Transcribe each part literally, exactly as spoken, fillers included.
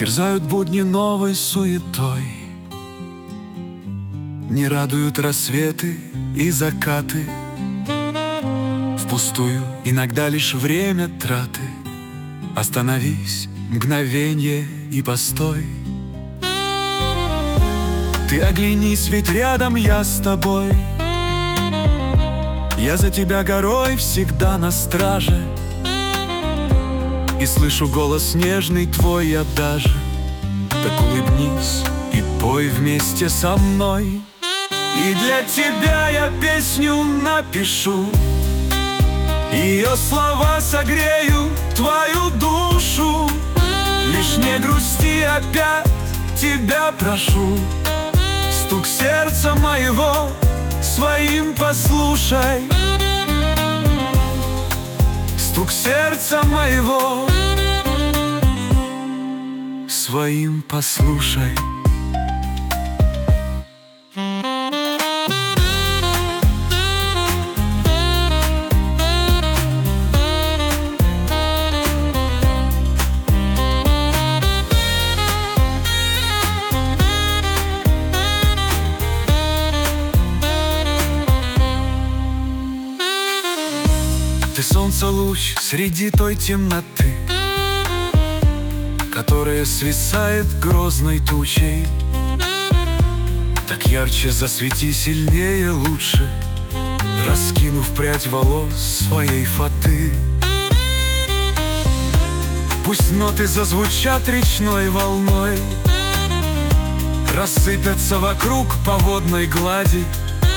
терзают будни новой суетой. Не радуют рассветы и закаты, впустую иногда лишь время траты. Остановись, мгновенье и постой. Ты оглянись, ведь рядом я с тобой. Я за тебя горой всегда на страже, и слышу голос нежный твой я даже. Так улыбнись и пой вместе со мной. И для тебя я песню напишу, ее слова согреют твою душу. Лишь не грусти, опять тебя прошу. Стук сердца моего своим послушай. Стук сердца моего своим послушай. Ты солнце луч среди той темноты, которая свисает грозной тучей. Так ярче засвети, сильнее, лучше, раскинув прядь волос своей фаты. Пусть ноты зазвучат речной волной, рассыпятся вокруг по водной глади.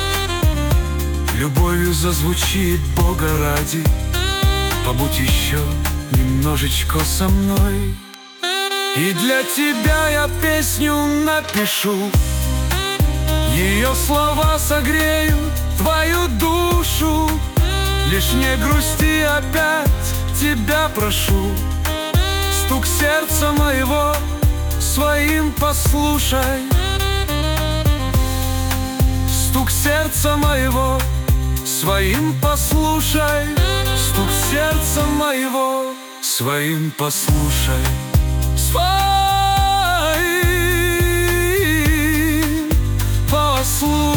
Любовью зазвучит Бога ради. Побудь еще немножечко со мной. И для тебя я песню напишу, ее слова согреют твою душу. Лишь не грусти, опять тебя прошу. Стук сердца моего своим послушай. Стук сердца моего своим послушай. Стук сердца моего своим послушай. Своим послушай.